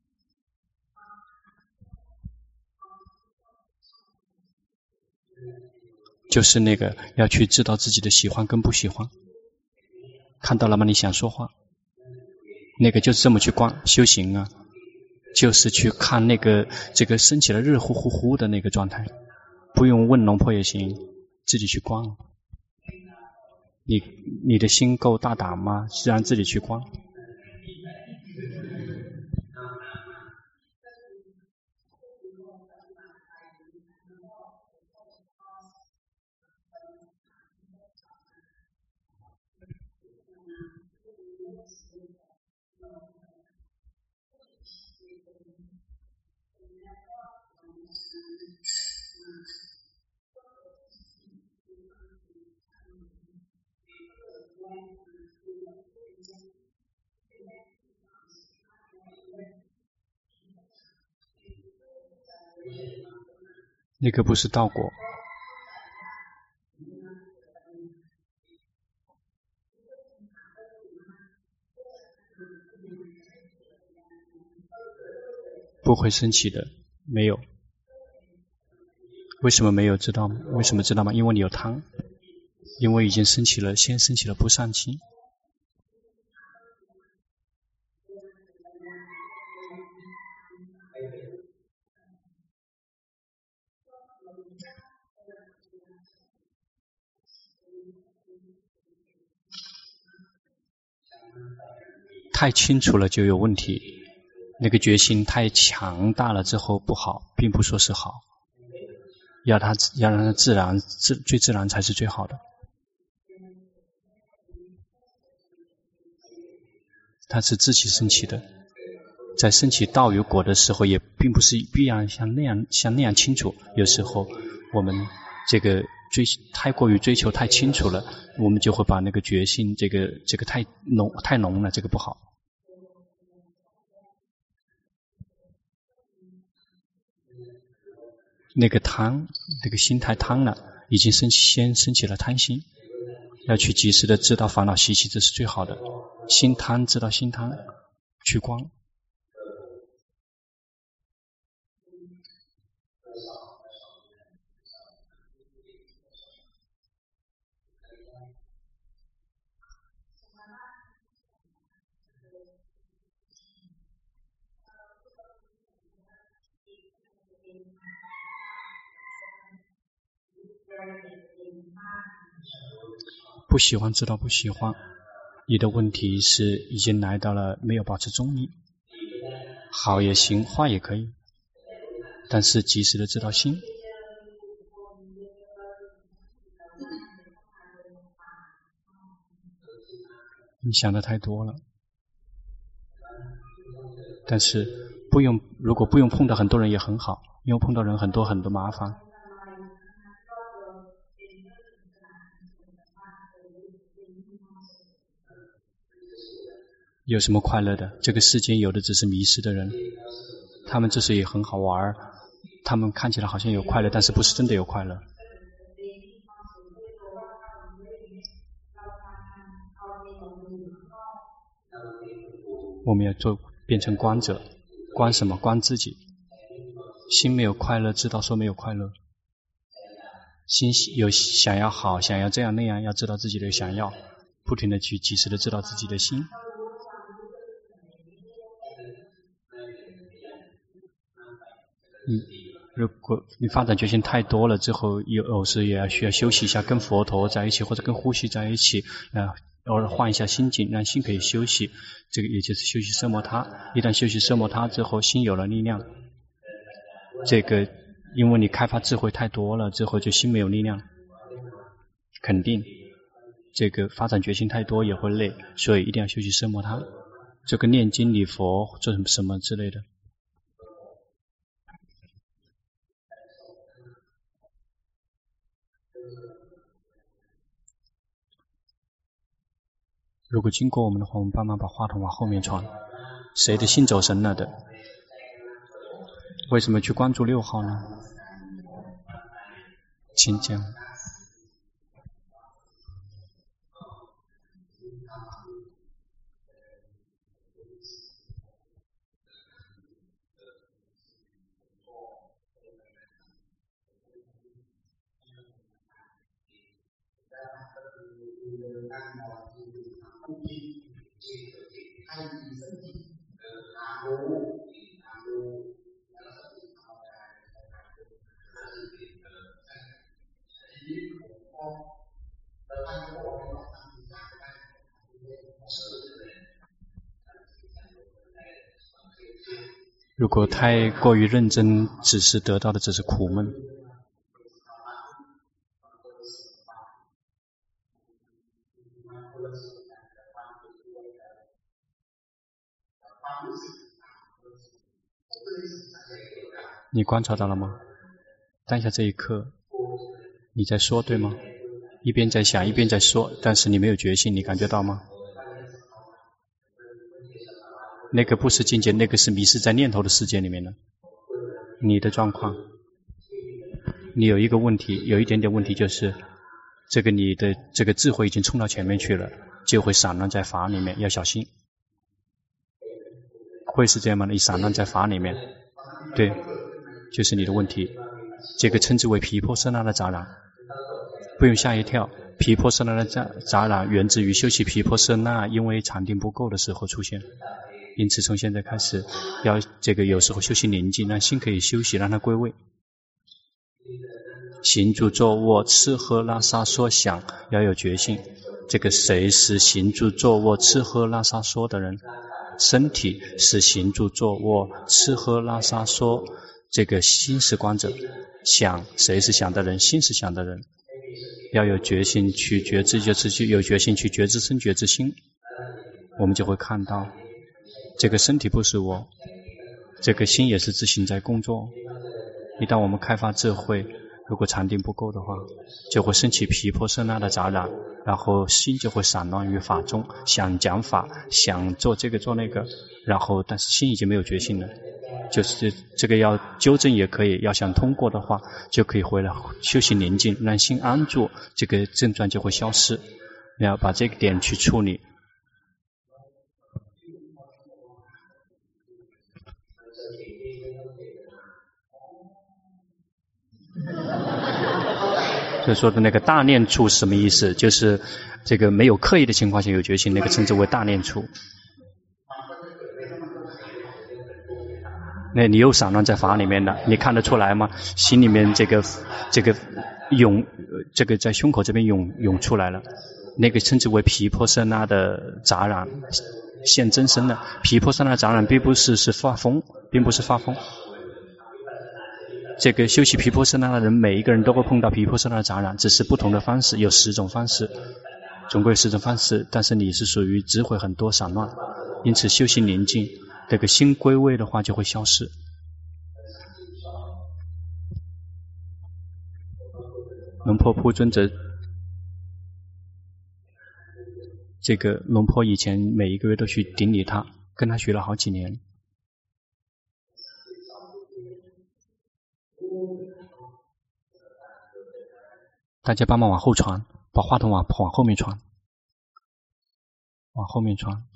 Speaker 1: 就是那个要去知道自己的喜欢跟不喜欢。看到了吗？你想说话，那个就是这么去观修行啊，就是去看那个这个升起了热乎乎乎的那个状态，不用问龙婆也行，自己去观。你你的心够大胆吗？是让自己去观。那个不是道果，不会升起的，没有。为什么没有知道吗？为什么知道吗？因为你有贪，因为已经升起了，先升起了不善心。太清楚了就有问题，那个决心太强大了之后不好，并不说是好，要它要让它自然，自最自然才是最好的。它是自己升起的，在升起道与果的时候，也并不是必然像那样像那样清楚。有时候我们这个追太过于追求太清楚了，我们就会把那个决心这个这个太浓太浓了，这个不好。那个贪，那个心太贪了，已经升起先升起了贪心，要去及时的知道烦恼习气，这是最好的。心贪知道心贪，去观。不喜欢知道不喜欢，你的问题是已经来到了没有保持中立，好也行，坏也可以，但是及时的知道心。你想的太多了，但是不用，如果不用碰到很多人也很好，因为碰到人很多很多麻烦。有什么快乐的？这个世间有的只是迷失的人，他们这时也很好玩，他们看起来好像有快乐，但是不是真的有快乐。我们要做变成观者，观什么？观自己。心没有快乐，知道说没有快乐。心有想要好，想要这样那样，要知道自己的想要，不停的去及时的知道自己的心。嗯，如果你发展决心太多了之后，有时也要需要休息一下，跟佛陀在一起，或者跟呼吸在一起，呃，偶尔换一下心境，让心可以休息。这个也就是休息奢摩他。一旦休息奢摩他之后，心有了力量。这个因为你开发智慧太多了之后，就心没有力量。肯定，这个发展决心太多也会累，所以一定要休息奢摩他。这个念经礼佛做什么什么之类的。如果经过我们的话，我们帮忙把话筒往后面传。谁的心走神了的？为什么去关注六号呢？请讲。 如果太过于认真，只是得到的只是苦闷。你观察到了吗？当下这一刻，你在说对吗？一边在想，一边在说，但是你没有决心，你感觉到吗？那个不是境界，那个是迷失在念头的世界里面的。你的状况，你有一个问题，有一点点问题，就是这个你的这个智慧已经冲到前面去了，就会散乱在法里面，要小心。会是这样吗？你散乱在法里面，对，就是你的问题。这个称之为毗婆舍那的杂染，不用吓一跳。毗婆舍那的杂杂染源自于修习毗婆舍那，因为禅定不够的时候出现。因此从现在开始，要这个有时候修习宁静，让心可以休息，让它归位。行住坐卧吃喝拉撒说想，要有决心。这个谁是行住坐卧吃喝拉撒说的人？身体是行住坐卧吃喝拉撒说，这个心是观者。想，谁是想的人？心是想的人。要有决心去觉知，就是有决心去觉知身觉知心，我们就会看到这个身体不是我，这个心也是自行在工作。一旦我们开发智慧，如果禅定不够的话，就会升起毗婆舍那的杂染，然后心就会散乱于法中，想讲法，想做这个做那个，然后但是心已经没有决心了。就是这个要纠正也可以，要想通过的话，就可以回来休息宁静，让心安住，这个症状就会消失。你要把这个点去处理。所以说的那个大念处是什么意思？就是这个没有刻意的情况下有决心，那个称之为大念处。那你又散乱在法里面了，你看得出来吗？心里面这个这个涌，这个在胸口这边涌涌出来了，那个称之为毗婆舍那的杂染现真身了。毗婆舍那的杂染并不是是发疯，并不是发疯。这个修习毗婆舍那的人，每一个人都会碰到毗婆舍那的杂染，只是不同的方式，有十种方式，总归有十种方式。但是你是属于智慧很多散乱，因此修习宁静，这个心归位的话就会消失。龙婆普尊者，这个龙婆以前每一个月都去顶礼他，跟他学了好几年。大家帮忙往后传，把话筒往往后面传，往后面传。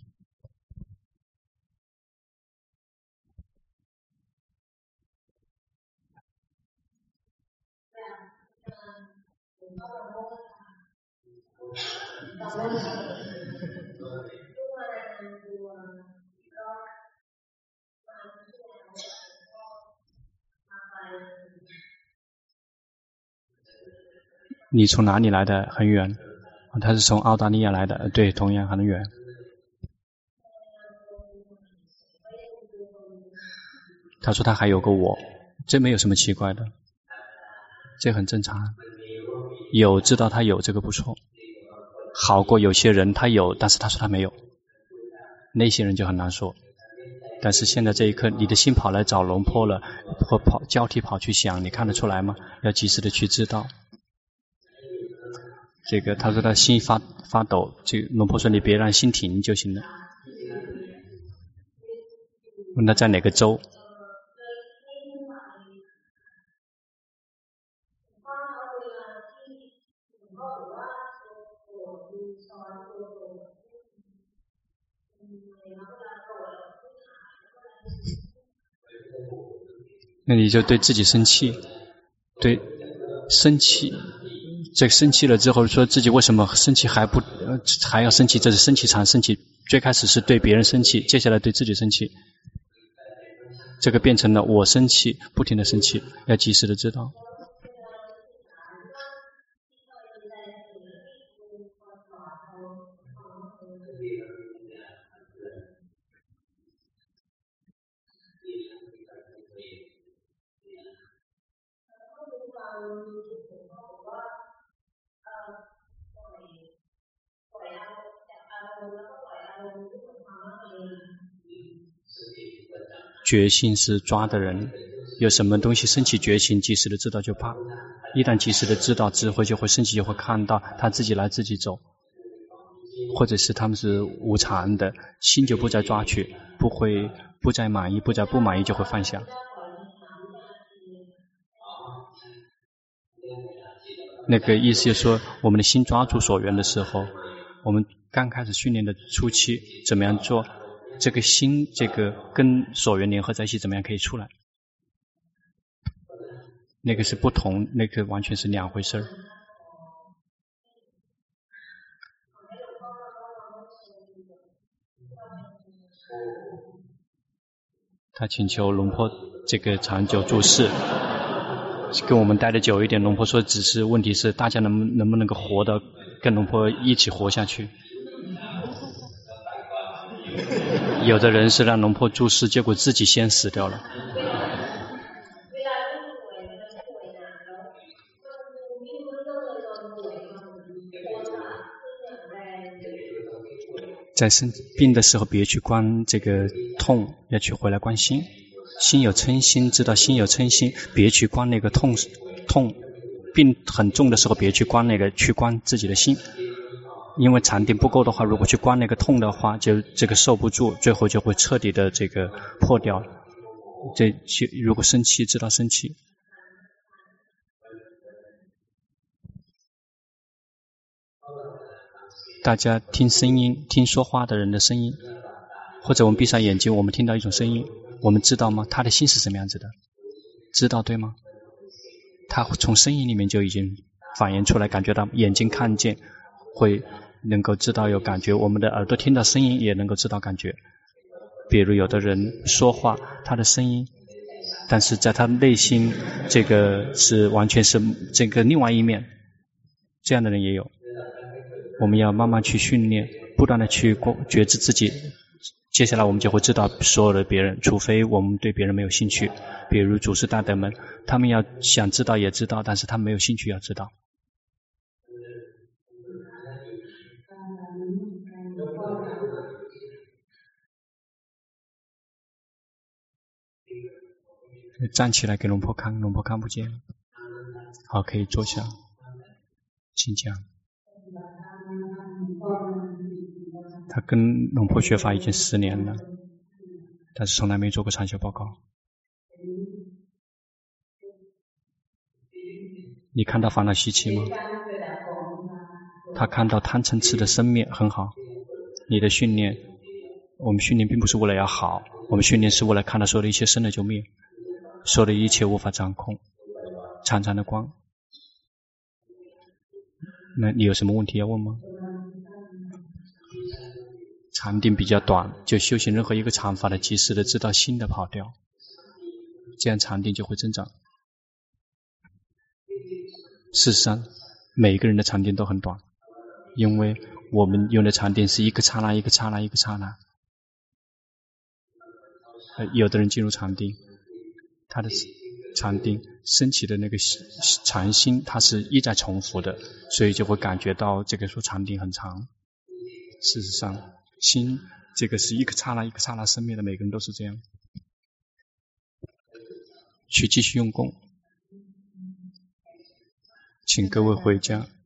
Speaker 1: 你从哪里来的？很远。他是从澳大利亚来的，对，同样很远。他说他还有个我，这没有什么奇怪的，这很正常。有知道他有这个不错，好过有些人他有，但是他说他没有，那些人就很难说。但是现在这一刻，你的心跑来找龙婆了，或跑交替跑去想，你看得出来吗？要及时的去知道。这个他说他心发发抖，这个龙婆说你别让心停就行了。问他在哪个州？那你就对自己生气，对生气这个生气了之后，说自己为什么生气还不呃还要生气？这是生气场，生气最开始是对别人生气，接下来对自己生气，这个变成了我生气，不停的生气，要及时的知道。觉性是抓的人，有什么东西升起觉性，及时的知道就怕。一旦及时的知道，智慧就会升起，就会看到他自己来自己走，或者是他们是无常的，心就不再抓取，不会不再满意，不再不满意就会放下。那个意思就是说，我们的心抓住所缘的时候，我们刚开始训练的初期怎么样做？这个心，这个跟所缘联合在一起，怎么样可以出来？那个是不同，那个完全是两回事儿。他请求龙婆这个长久住世，跟我们待的久一点。龙婆说，只是问题是大家能能不能够活得跟龙婆一起活下去。有的人是让龙婆住世，结果自己先死掉了。在生病的时候，别去观这个痛，要去回来观心。心有嗔心，知道心有嗔心，别去观那个痛痛。病很重的时候，别去观那个，去观自己的心。因为禅定不够的话，如果去观那个痛的话，就这个受不住，最后就会彻底的这个破掉。这如果生气，知道生气。大家听声音，听说话的人的声音，或者我们闭上眼睛，我们听到一种声音，我们知道吗？他的心是什么样子的？知道对吗？他从声音里面就已经反映出来，感觉到眼睛看见，会能够知道有感觉，我们的耳朵听到声音也能够知道感觉。比如有的人说话，他的声音，但是在他内心这个是完全是这个另外一面，这样的人也有。我们要慢慢去训练，不断的去觉知自己，接下来我们就会知道所有的别人，除非我们对别人没有兴趣。比如祖师大德们，他们要想知道也知道，但是他们没有兴趣要知道。站起来给龙婆看，龙婆看不见。好，可以坐下，请讲。他跟龙婆学法已经十年了，但是从来没做过禅修报告。你看到烦恼习气吗？他看到贪嗔痴的生灭，很好。你的训练，我们训练并不是为了要好，我们训练是为了看到所有的一切生了就灭，所有的一切无法掌控，长长的光。那你有什么问题要问吗？禅定比较短，就修行任何一个禅法的及时的知道心的跑掉，这样禅定就会增长。事实上每一个人的禅定都很短，因为我们用的禅定是一个刹那一个刹那一个刹那。呃，有的人进入禅定，他的禅定升起的那个禅心，它是一再重复的，所以就会感觉到这个说禅定很长。事实上心这个是一个刹那一个刹那生灭的，每个人都是这样。去继续用功，请各位回家。